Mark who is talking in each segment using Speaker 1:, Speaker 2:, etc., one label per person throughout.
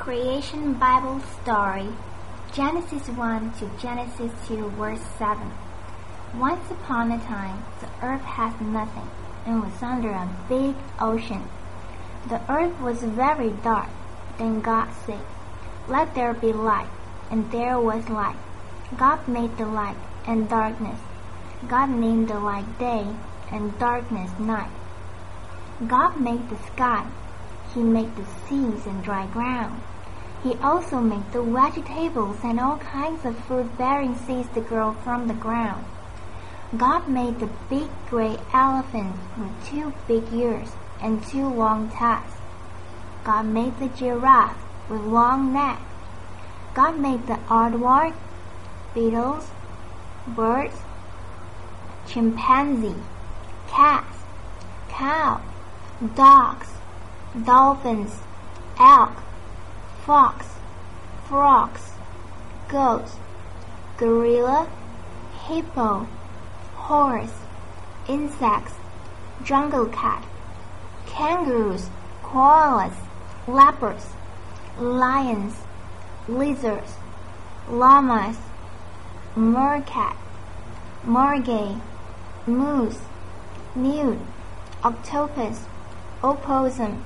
Speaker 1: Creation Bible Story, Genesis 1 to Genesis 2, verse 7. Once upon a time, the earth had nothing and was under a big ocean. The earth was very dark. Then God said, "Let there be light," and there was light. God made the light and darkness. God named the light day and darkness night. God made the sky. He made the seas and dry ground. He also made the vegetables and all kinds of fruit-bearing seeds to grow from the ground. God made the big gray elephant with 2 big ears and 2 long tusks. God made the giraffe with long neck. God made the aardvark, beetles, birds, chimpanzee, cats, cow, dogs, dolphins, elk, fox, frogs, goats, gorilla, hippo, horse, insects, jungle cat, kangaroos, koalas, leopards, lions, lizards, llamas, meerkat, mergay, moose, newt, octopus, opossum,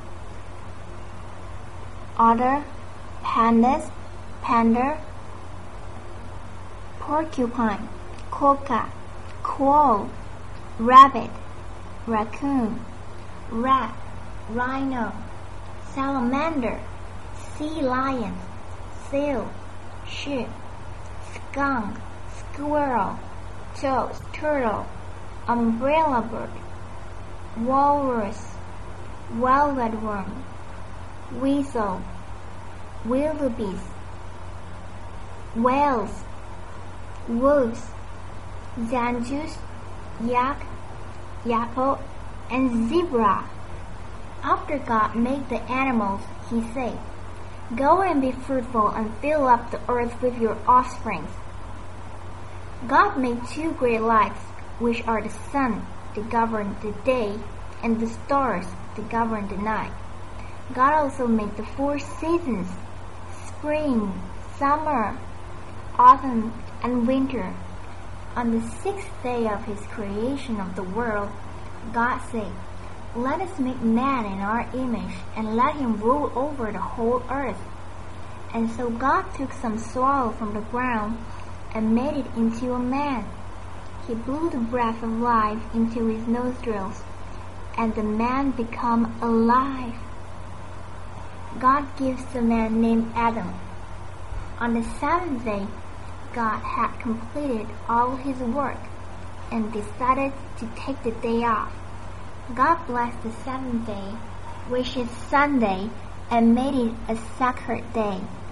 Speaker 1: otter, pandas, panda, porcupine, quokka, quail, rabbit, raccoon, rat, rhino, salamander, sea lion, seal, sheep, skunk, squirrel, toad, turtle, umbrella bird, walrus, velvet worm, weasel, wildebeest, whales, wolves, zangoose, yak, yappo, and zebra. After God made the animals, He said, "Go and be fruitful and fill up the earth with your offsprings." God made 2 great lights, which are the sun to govern the day and the stars to govern the night. God also made the 4 seasons, spring, summer, autumn, and winter. On the 6th day of His creation of the world, God said, "Let us make man in our image and let him rule over the whole earth." And so God took some soil from the ground and made it into a man. He blew the breath of life into his nostrils, and the man became alive. God gives the man named Adam. On the 7th day, God had completed all His work and decided to take the day off. God blessed the 7th day, which is Sunday, and made it a sacred day.